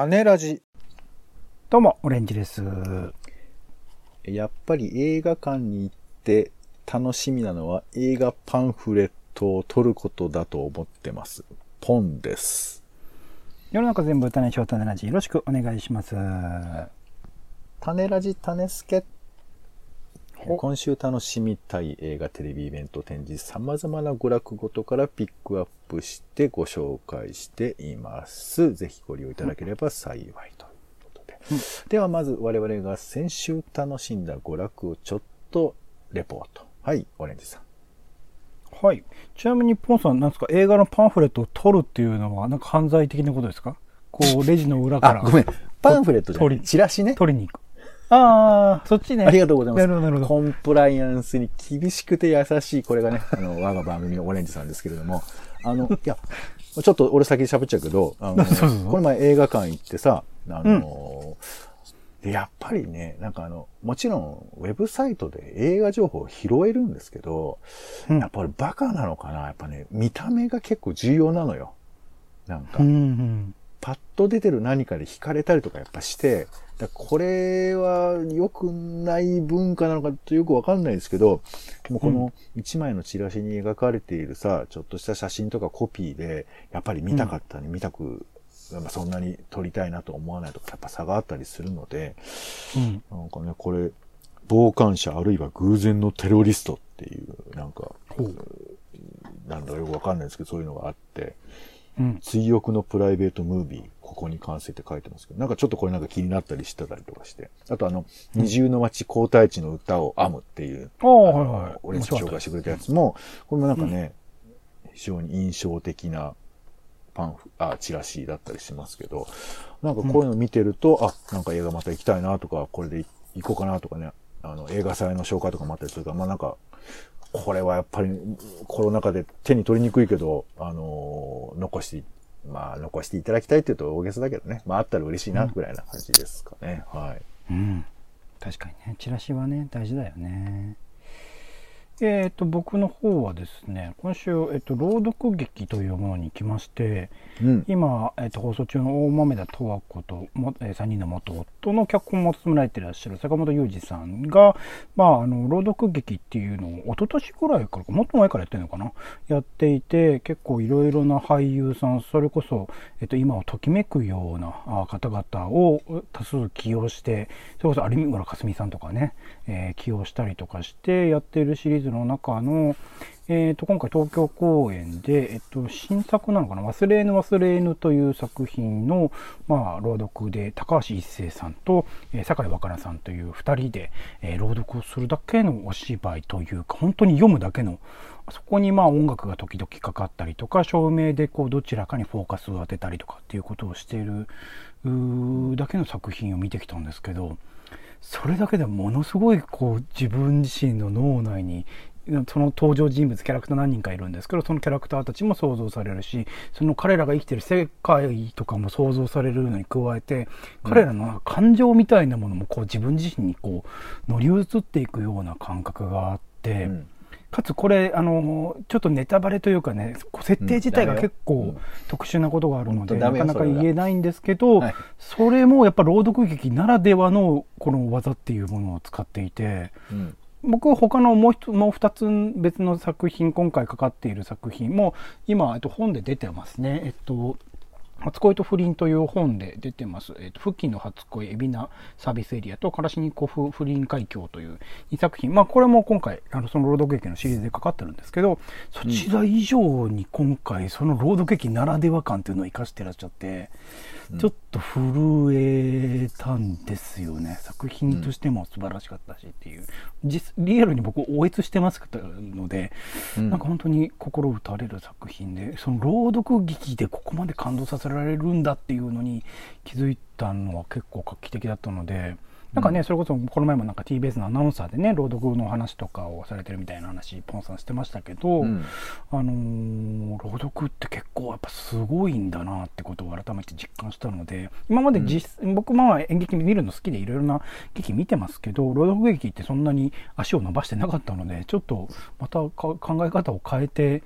種ラジ。 どうもオレンジです。 やっぱり映画館に行って楽しみなのは映画パンフレットを取ることだと思ってます。ポンです。 世の中全部種小種ラジ、よろしくお願いします。 種ラジ種助。今週楽しみたい映画テレビイベント展示、様々な娯楽ごとからピックアップしてご紹介しています。ぜひご利用いただければ幸いということで。ではまず我々が先週楽しんだ娯楽をちょっとレポート。はい、オレンジさん。 はい。ちなみにポンさん、なんですか、映画のパンフレットを取るっていうのはなんか犯罪的なことですか？こうレジの裏から。 ごめん。パンフレットじゃない。チラシね。 取りに行く。ああ、そっちね。 ありがとうございます。 なるほど。 コンプライアンスに厳しくて優しい、これがね、我が番組のオレンジさんですけれども、いや、ちょっと俺先に喋っちゃうけど、この前映画館行ってさ、やっぱりね、なんかもちろんウェブサイトで映画情報を拾えるんですけど、やっぱりバカなのかな、やっぱね、見た目が結構重要なのよ。なんか、パッと出てる何かで惹かれたりとかやっぱして、これは良くない文化なのかとよくわかんないですけど、もうこの一枚のチラシに描かれているさ、ちょっとした写真とかコピーで、やっぱり見たかったり、見たく、そんなに撮りたいなと思わないとか、やっぱ差があったりするので、なんかね、これ、傍観者あるいは偶然のテロリストっていう、なんか、なんだかよくわかんないですけど、そういうのがあって、追憶のプライベートムービー、ここに完成って書いてますけど、なんかちょっとこれなんか気になったりしてたりとかして。あと二重の町皇太子の歌を編むっていう、俺に紹介してくれたやつも、これもなんかね、非常に印象的なチラシだったりしますけど、なんかこういうの見てると、なんか映画また行きたいなとか、これで行こうかなとかね、映画祭の紹介とかもあったりするから、まあなんか、これはやっぱりコロナ禍で手に取りにくいけど、残していただきたいって言うと大げさだけどね。まああったら嬉しいなぐらいな感じですかね。はい。 確かにね、チラシはね、大事だよね。僕の方はですね、今週、朗読劇というものに来まして、今、放送中の大豆田十和子と、3人の元夫の脚本も務められていらっしゃる坂本雄二さんが、朗読劇っていうのを一昨年ぐらいからか、もっと前からやってるのかな、やっていて、結構いろいろな俳優さん、それこそ、今をときめくような方々を多数起用して、それこそ有村架純さんとかね、起用したりとかしてやっているシリーズの中の、今回東京公演で、新作なのかな、忘れぬ忘れぬという作品の、朗読で高橋一生さんと、酒井若菜さんという2人で、朗読をするだけのお芝居というか、本当に読むだけの、そこに音楽が時々かかったりとか、照明でこうどちらかにフォーカスを当てたりとかっていうことをしているだけの作品を見てきたんですけど、それだけでものすごいこう自分自身の脳内にその登場人物キャラクター何人かいるんですけど、そのキャラクターたちも想像されるし、その彼らが生きてる世界とかも想像されるのに加えて、彼らの感情みたいなものもこう自分自身にこう乗り移っていくような感覚があって、かつこれちょっとネタバレというかね、設定自体が結構特殊なことがあるので、なかなか言えないんですけど、それもやっぱ朗読劇ならではのこの技っていうものを使っていて、僕は他のもう2つ別の作品、今回かかっている作品も今本で出てますね。初恋と不倫という本で出てます。付近の初恋、海老名サービスエリアとカラシニコフ不倫海峡という2作品。これも今回、その朗読劇のシリーズでかかってるんですけど、そちら以上に今回、その朗読劇ならでは感というのを生かしてらっしゃって、ちょっと震えたんですよね。作品としても素晴らしかったしっていう。リアルに僕、応援してますので、なんか本当に心打たれる作品で、その朗読劇でここまで感動させられるんだっていうのに気づいたのは結構画期的だったので、なんかね、それこそこの前もなんか TBS のアナウンサーでね、朗読の話とかをされてるみたいな話、ポンさんしてましたけど、朗読って結構やっぱすごいんだなってことを改めて実感したので、今まで僕演劇見るの好きでいろいろな劇見てますけど、朗読劇ってそんなに足を伸ばしてなかったので、ちょっとまた考え方を変えて、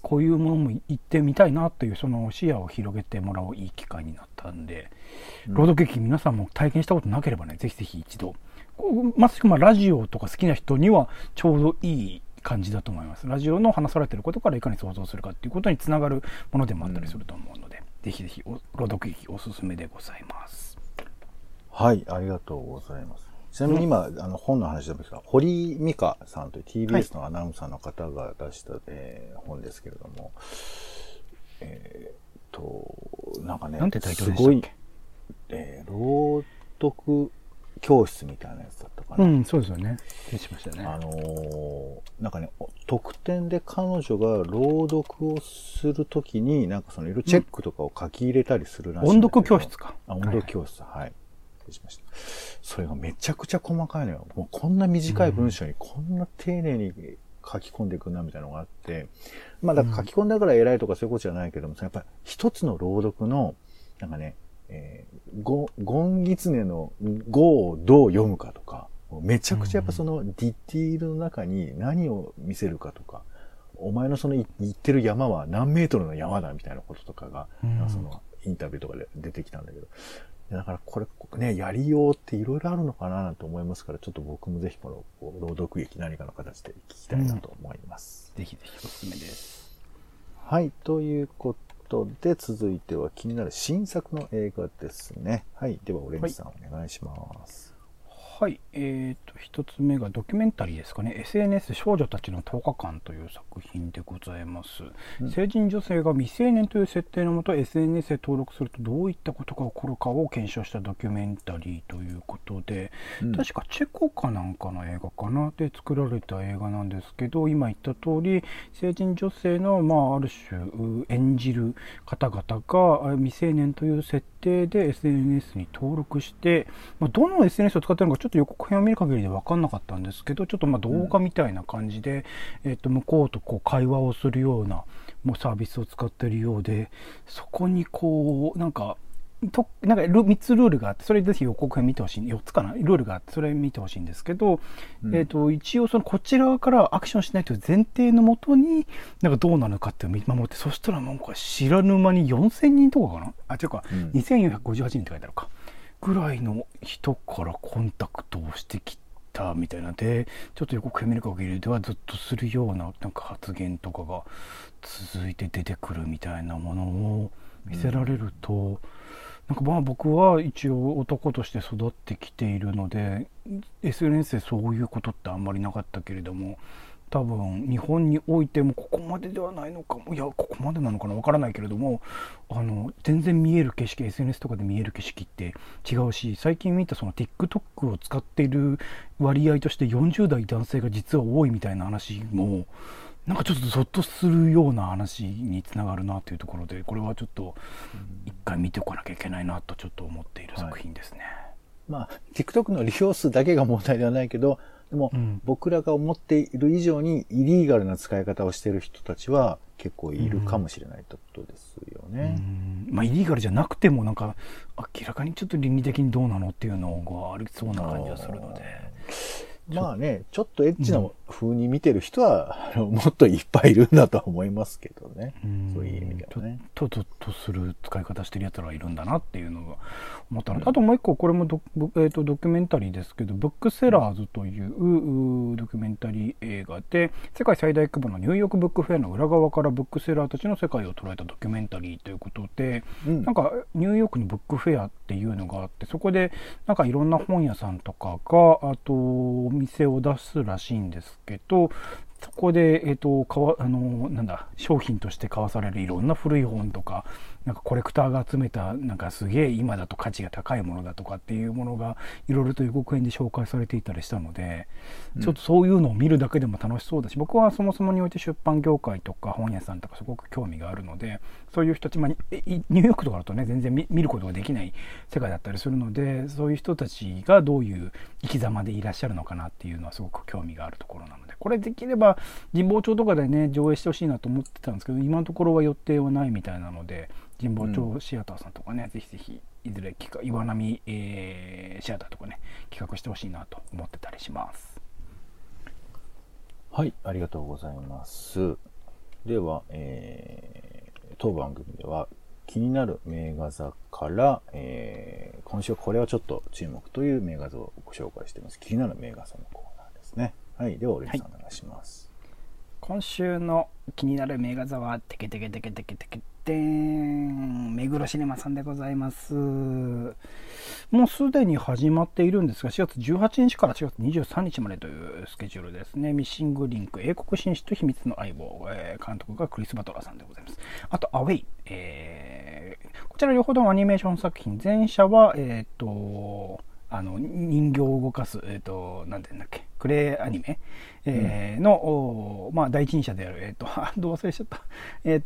こういうものも行ってみたいなというその視野を広げてもらういい機会になったんで、朗読劇皆さんも体験したことなければね、ぜひぜひ一度、まさしくラジオとか好きな人にはちょうどいい感じだと思います。ラジオの話されてることからいかに想像するかっていうことにつながるものでもあったりすると思うので、ぜひぜひ朗読劇おすすめでございます。 はい、ありがとうございます。ちなみに今、本の話ですが、堀美香さんという TBS のアナウンサーの方が出した、本ですけれども、なんかね、 なんてタイトルでしたっけ？ 朗読教室みたいなやつだったかな。 うん、そうですよね。失礼しましたね。 なんかね、特典で彼女が朗読をするときに、なんかそのいろいろチェックとかを書き入れたりするらしいんだけど。 音読教室か。 音読教室、はい。失礼しました。それがめちゃくちゃ細かいのよ。もうこんな短い文章にこんな丁寧に書き込んでいくなみたいなのがあって、まあだから書き込んだから偉いとかそういうことじゃないけども、やっぱり一つの朗読の、なんかね、ゴンギツネの語をどう読むかとか、めちゃくちゃやっぱそのディティールの中に何を見せるかとか、お前のその言ってる山は何メートルの山だみたいなこととかが、そのインタビューとかで出てきたんだけど、だからこれね、やりようっていろいろあるのかなと思いますから、ちょっと僕もぜひこの朗読劇何かの形で聞きたいなと思います。 ぜひぜひおすすめです。 はい、ということで続いては気になる新作の映画ですね。はい、ではオレンジさん、お願いします。 はい、一つ目がドキュメンタリーですかね。 SNS 少女たちの10日間という作品でございます。成人女性が未成年という設定のもと SNS で登録するとどういったことが起こるかを検証したドキュメンタリーということで、確かチェコかなんかの映画かなで作られた映画なんですけど、今言った通り成人女性のある種演じる方々が未成年という設定で SNS に登録して、どの SNS を使っているのかちょっと予告編を見る限りで分かんなかったんですけど、ちょっと動画みたいな感じで、向こうと会話をするようなサービスを使っているようで、そこになんか3つルールがあって、それぜひ予告編見てほしい、4つかな、ルールがあって、それ見てほしいんですけど、一応こちらからアクションしないという前提のもとに、どうなのかって見守って、そしたらなんか知らぬ間に4000人とかかな、違うか、2458人って書いてあるか。ぐらいの人からコンタクトをしてきたみたいなで、ちょっと予告編見る限りではずっとするような発言とかが続いて出てくるみたいなものを見せられると、僕は一応男として育ってきているので SNS でそういうことってあんまりなかったけれども、多分日本においてもここまでではないのかも、いやここまでなのかな、わからないけれども、全然見える景色、 SNS とかで見える景色って違うし、最近見たその TikTok を使っている割合として40代男性が実は多いみたいな話もちょっとゾッとするような話につながるなというところで、これはちょっと一回見ておかなきゃいけないなとちょっと思っている作品ですね。 TikTok の利用数だけが問題ではないけど、でも、僕らが思っている以上にイリーガルな使い方をしている人たちは結構いるかもしれないということですよね。 イリーガルじゃなくても明らかにちょっと倫理的にどうなのっていうのがありそうな感じがするので。 ちょっとエッチな風に見てる人は、もっといっぱいいるんだとは思いますけどね。そういう意味ではね。 ちょっとする使い方してる奴らがいるんだなっていうのが思ったので、あともう一個、これもドキュメンタリーですけど、ブックセラーズというドキュメンタリー映画で、世界最大規模のニューヨークブックフェアの裏側からブックセラーたちの世界を捉えたドキュメンタリーということで、ニューヨークにブックフェアっていうのがあって、そこでいろんな本屋さんとかが、あと店を出すらしいんですけど、そこで、商品として買わされるいろんな古い本とか、コレクターが集めたすげえ今だと価値が高いものだとかっていうものがいろいろと予告編で紹介されていたりしたので、ちょっとそういうのを見るだけでも楽しそうだし、僕はそもそもにおいて出版業界とか本屋さんとかすごく興味があるので、そういう人たち、ニューヨークとかだとね全然見ることができない世界だったりするので、そういう人たちがどういう生き様でいらっしゃるのかなっていうのはすごく興味があるところなので、これできれば神保町とかでね上映してほしいなと思ってたんですけど、今のところは予定はないみたいなので、神保町シアターさんとかね、ぜひぜひいずれ岩波、シアターとかね企画してほしいなと思ってたりします。 はい、ありがとうございます。 では、当番組では気になる名画座から、今週これはちょっと注目という名画座をご紹介しています。気になる名画座のコーナーですね。はい。では、オレンジさんお願いします。 今週の気になる名画座は、テケテケテケテケテケテーン、目黒シネマさんでございます。もうすでに始まっているんですが、4月18日から4月23日までというスケジュールですね。ミッシングリンク、英国紳士と秘密の相棒、監督がクリス・バトラーさんでございます。あと、アウェイ、こちら両方ともアニメーション作品、前者は、人形を動かす、なんていうんだっけ、クレイアニメ、の、第一人者である、どう忘れしちゃった、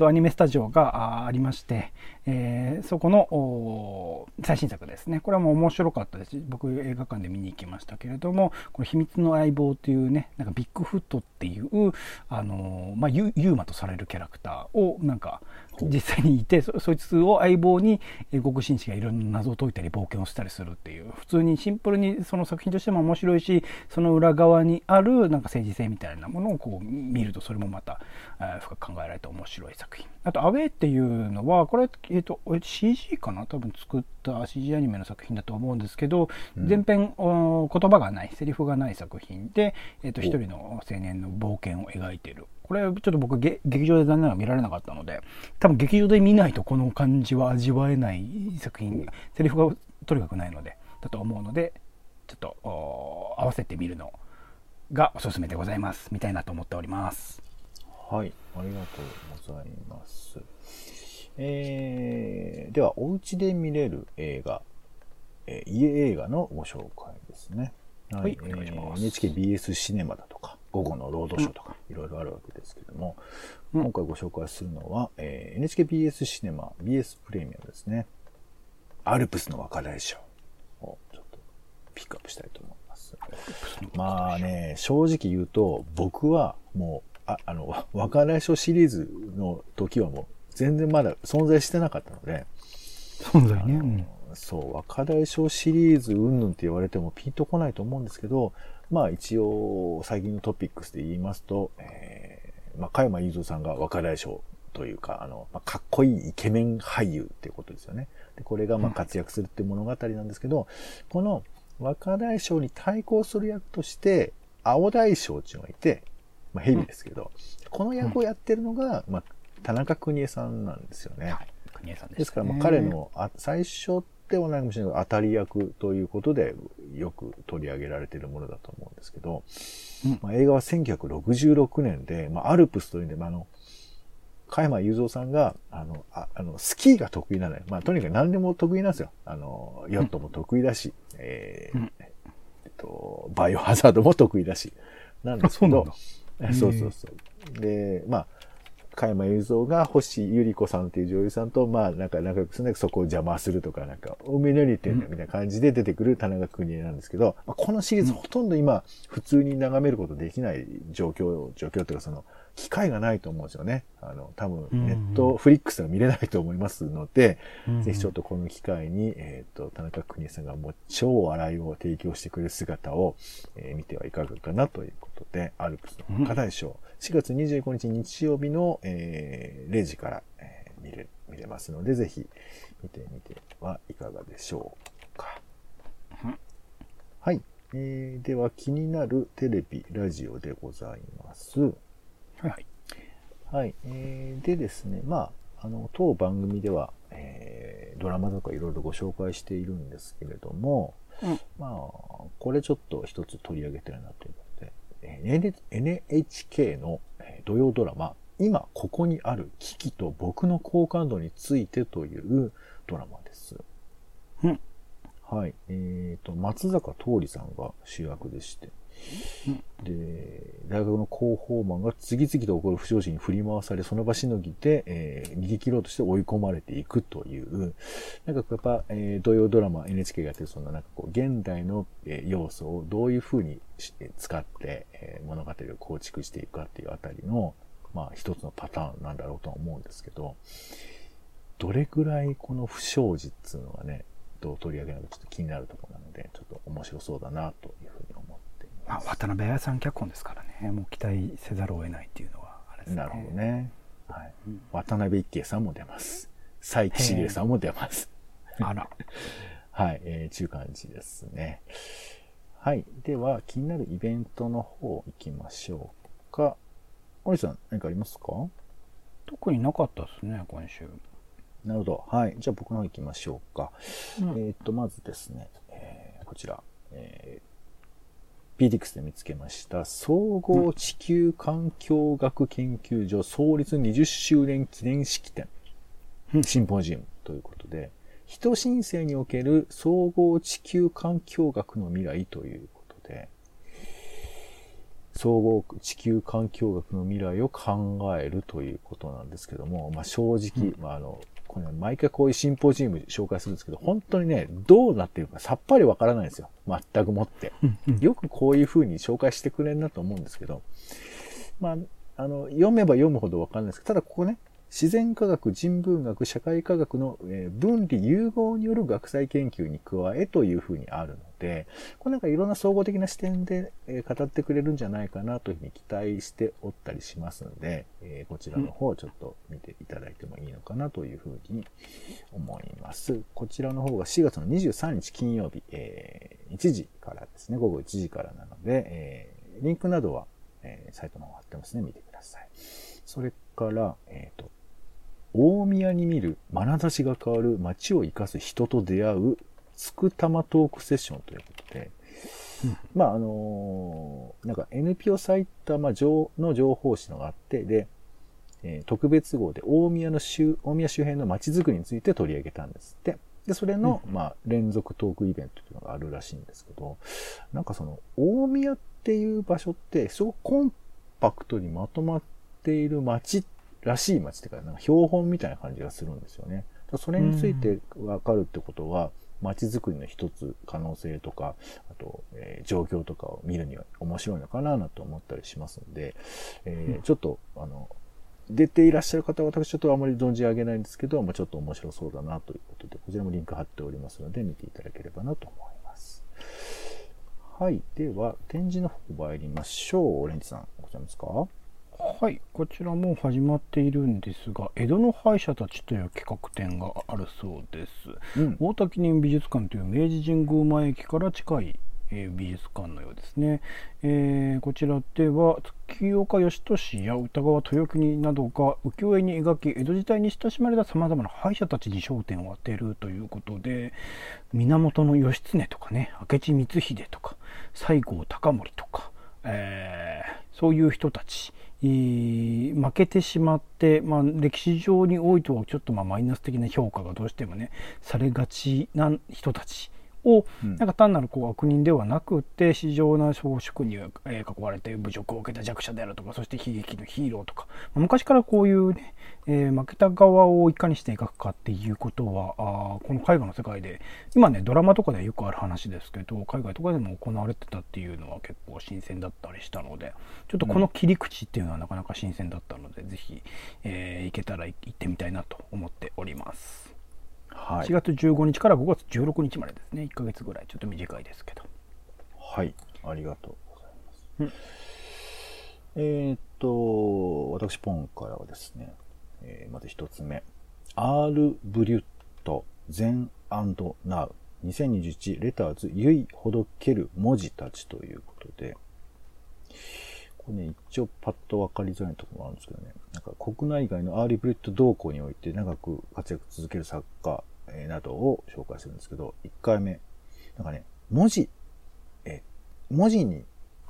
アニメスタジオがありまして、そこの最新作ですね。これはもう面白かったです。僕映画館で見に行きましたけれども、この秘密の相棒っていうね、なんかビッグフットっていう、ユーマとされるキャラクターをなんか実際にいて、そいつを相棒に英国紳士がいろんな謎を解いたり冒険をしたりするっていう、普通にシンプルにその作品としても面白いし、その裏側にあるなんか政治性みたいなものをこう見ると、それもまた深く考えられた面白い作品。あとアウェイっていうのはこれ、CG かな、多分作った CG アニメの作品だと思うんですけど、全編言葉がない、セリフがない作品で、一人の青年の冒険を描いている。これちょっと僕劇場で残念ながら見られなかったので、多分劇場で見ないとこの感じは味わえない作品、セリフがとにかくないのでだと思うので、ちょっと合わせてみるのがおすすめでございますみたいなと思っております。 はい、ありがとうございます。ではお家で見れる映画、家映画のご紹介ですね。 はい、お願いします。 NHKBS シネマだとか午後のロードショーとかいろいろあるわけですけども、今回ご紹介するのは、NHKBS シネマ BS プレミアムですね。アルプスの若大将をちょっとピックアップしたいと思います。まあね、正直言うと僕はもう若大将シリーズの時はもう全然まだ存在してなかったので、 存在ね、 そう、若大将シリーズうんぬんって言われてもピンとこないと思うんですけど、まあ一応最近のトピックスで言いますと、加山雄三さんが若大将というか、かっこいいイケメン俳優っていうことですよね。で、これが活躍するって物語なんですけど、この若大将に対抗する役として、青大将っていうのがいて、蛇ですけど、この役をやってるのが、田中邦衛さんなんですよね。 はい、邦衛さんですから、彼の最初ではないかもしれないけど、当たり役ということでよく取り上げられているものだと思うんですけど、映画は1966年で、アルプスというんで、加山雄三さんが、スキーが得意なのよ。とにかく何でも得意なんですよ。ヨットも得意だし、バイオハザードも得意だし。なんですけど、そう。で、加山雄三が星百合子さんっていう女優さんと、仲良くするんだけど、そこを邪魔するとか、おめえ何言ってんだよみたいな感じで出てくる田中邦衛なんですけど、このシリーズほとんど今、普通に眺めることできない状況っていうか、機会がないと思うんですよね。多分、ネットフリックスでは見れないと思いますので、ぜひちょっとこの機会に、田中邦衛さんがもう超笑いを提供してくれる姿を、見てはいかがかなということで、アルプスの若大将、4月25日日曜日の、0時から、見れますので、ぜひ見てみてはいかがでしょうか。はい。では気になるテレビ、ラジオでございます。はい。でですね、当番組では、ドラマとかいろいろご紹介しているんですけれども、これちょっと一つ取り上げてるなということで、NHK の土曜ドラマ、今ここにある危機と僕の好感度についてというドラマです。はい。松坂桃李さんが主役でして、で、大学の広報マンが次々と起こる不祥事に振り回され、その場しのぎで、逃げ切ろうとして追い込まれていくという、やっぱ、土曜ドラマ NHK がやってる現代の要素をどういう風に使って、物語を構築していくかっていうあたりの、一つのパターンなんだろうとは思うんですけど、どれぐらいこの不祥事っていうのがね、どう取り上げるのかちょっと気になるところなので、ちょっと面白そうだなというふうに思っています。 渡辺彩さん脚本ですからね、もう期待せざるを得ないっていうのはあれですね。 なるほどね。 はい。渡辺一慶さんも出ます。佐伯茂さんも出ます。 あら。 はい、中感じですね。はい。では、気になるイベントの方行きましょうか。おりさん、何かありますか？ 特になかったですね、今週。 なるほど。はい。じゃあ僕の方行きましょうか。まずですね、こちら、PDX で見つけました、総合地球環境学研究所創立20周年記念式典、シンポジウムということで、人新世における総合地球環境学の未来ということで、総合地球環境学の未来を考えるということなんですけども、正直、これ毎回こういうシンポジウム紹介するんですけど、本当にね、どうなっているかさっぱりわからないんですよ。全くもって。よくこういう風に紹介してくれんなと思うんですけど、読めば読むほどわかんないですけど、ただここね、自然科学、人文学、社会科学の分離融合による学際研究に加えというふうにあるので、これなんかいろんな総合的な視点で語ってくれるんじゃないかなというふうに期待しておったりしますので、こちらの方をちょっと見ていただいてもいいのかなというふうに思います。こちらの方が4月の23日金曜日、1時からですね、午後1時からなので、リンクなどは、サイトの方貼ってますね、見てください。それから、大宮に見る眼差しが変わる街を生かす人と出会うつくたまトークセッションということで、なんか NPO 埼玉の情報誌のがあって、で、特別号で大宮周辺の街づくりについて取り上げたんですって。で、それの、連続トークイベントというのがあるらしいんですけど、なんかその、大宮っていう場所って、すごくコンパクトにまとまっている街らしい街っていうか、なんか標本みたいな感じがするんですよね。それについてわかるってことは、街づくりの一つ可能性とか、あと、状況とかを見るには面白いのかなと思ったりしますので、ちょっと、出ていらっしゃる方は私ちょっとあまり存じ上げないんですけど、ちょっと面白そうだなということで、こちらもリンク貼っておりますので、見ていただければなと思います。はい。では、展示の方参りましょう。オレンジさん、ございますか？ はい、こちらも始まっているんですが、江戸の敗者たちという企画展があるそうです。大田記念美術館という明治神宮前駅から近い、美術館のようですね。こちらでは月岡義俊や歌川豊国などが浮世絵に描き、江戸時代に親しまれたさまざまな敗者たちに焦点を当てるということで、源義経とかね、明智光秀とか西郷隆盛とか、そういう人たち、負けてしまって、歴史上においてはちょっとマイナス的な評価がどうしてもねされがちな人たちを、なんか単なる悪人ではなくて、非常な小職に囲われて侮辱を受けた弱者であるとか、そして悲劇のヒーローとか、昔からこういうね、負けた側をいかにして描くかっていうことは、この絵画の世界で今ねドラマとかでよくある話ですけど、海外とかでも行われてたっていうのは結構新鮮だったりしたので、ちょっとこの切り口っていうのはなかなか新鮮だったので、ぜひ、行けたら行ってみたいなと思っております。はい、4月15日から5月16日までですね。1ヶ月ぐらい、ちょっと短いですけど。 はい、ありがとうございます。私ポンからはですね、まず一つ目、R ブリュット Then and Now 2021レターズゆいほどける文字たちということで、これね、一応パッとわかりづらいところもあるんですけどね、なんか国内外のアーリーブリッド動向において長く活躍続ける作家などを紹介するんですけど、1回目、なんかね、文字に、なんていう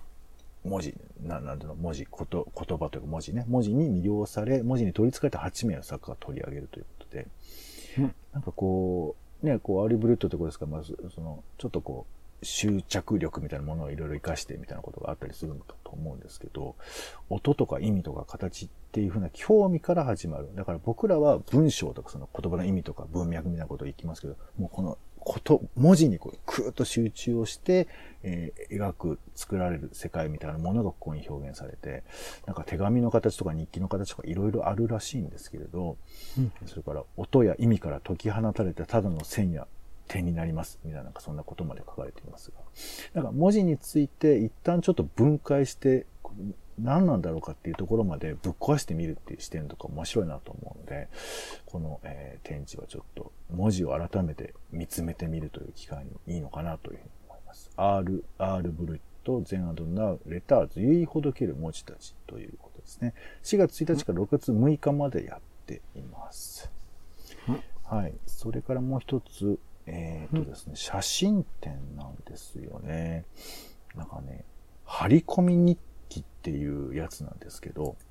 の、言葉というか文字ね、文字に魅了され、文字に取り憑かれた8名の作家が取り上げるということで、なんかこう、ね、アーリーブリッドってことですから、まず、ちょっとこう、執着力みたいなものをいろいろ活かしてみたいなことがあったりするのかと思うんですけど、音とか意味とか形っていうふうな興味から始まる。だから僕らは文章とかその言葉の意味とか文脈みたいなことを言きますけど、もうこの文字にこうクーッと集中をして、作られる世界みたいなものがここに表現されて、なんか手紙の形とか日記の形とかいろいろあるらしいんですけれど、それから音や意味から解き放たれたただの線や点になりますみたいな、なんかそんなことまで書かれていますが、なんか文字について一旦ちょっと分解して何なんだろうかっていうところまでぶっ壊してみるっていう視点とか面白いなと思うので、この、展示はちょっと文字を改めて見つめてみるという機会にいいのかなというふうに思います。R ブルット、ゼンアドナウ、レターズ、言いほどける文字たちということですね。4月1日から6月6日までやっています。はい。それからもう一つ、ですね、写真展なんですよね。なんかね、張り込み日記っていうやつなんですけど、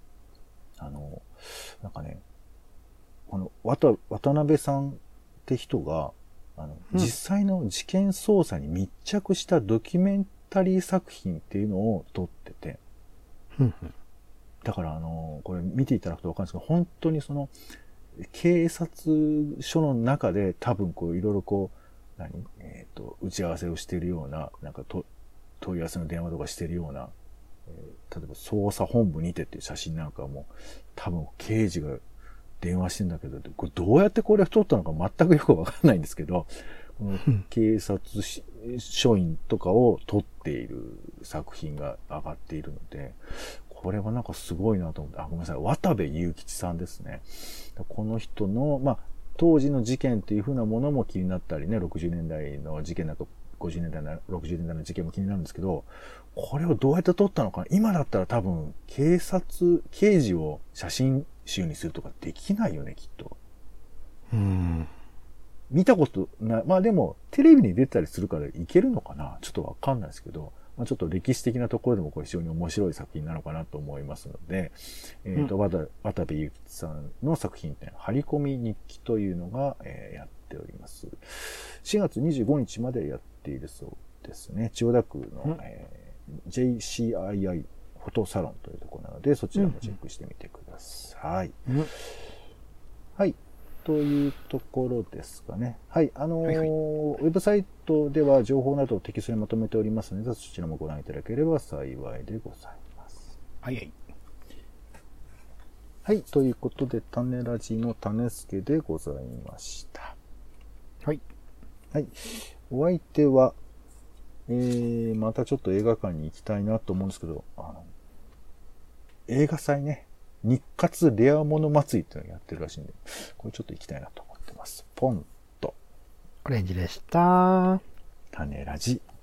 なんかね、この渡辺さんって人が、実際の事件捜査に密着したドキュメンタリー作品っていうのを撮ってて、だからこれ見ていただくとわかるんですけど、本当にその、警察署の中で多分こういろいろこう、打ち合わせをしているような、なんか問い合わせの電話とかしているような、例えば捜査本部にてっていう写真なんかも、多分刑事が電話してんだけど、これどうやってこれを撮ったのか全くよくわかんないんですけど、この警察署員とかを撮っている作品が上がっているので、これはなんかすごいなと思って、ごめんなさい、渡部雄吉さんですね。この人の、当時の事件っていう風なものも気になったりね、60年代の事件だと、50年代の、60年代の事件も気になるんですけど、これをどうやって撮ったのかな。今だったら多分、刑事を写真集にするとかできないよね、きっと。見たことない。でも、テレビに出たりするからいけるのかな、ちょっとわかんないですけど、ちょっと歴史的なところでもこれ非常に面白い作品なのかなと思いますので、渡部雄吉さんの作品展、張り込み日記というのが、やっております。4月25日までやっているそうですね。千代田区の、JCII フォトサロンというところなので、そちらもチェックしてみてください。はい。というところですかね。はい。ウェブサイトでは情報などをテキストにまとめておりますので、そちらもご覧いただければ幸いでございます。 はい。 はい。ということで、種ラジの種助でございました。 はい。 はい。お相手は、またちょっと映画館に行きたいなと思うんですけど、映画祭ね。日活レアもの祭りっていうのをやってるらしいんで、これちょっと行きたいなと思ってます。ポンと。 オレンジでした。 種ラジ。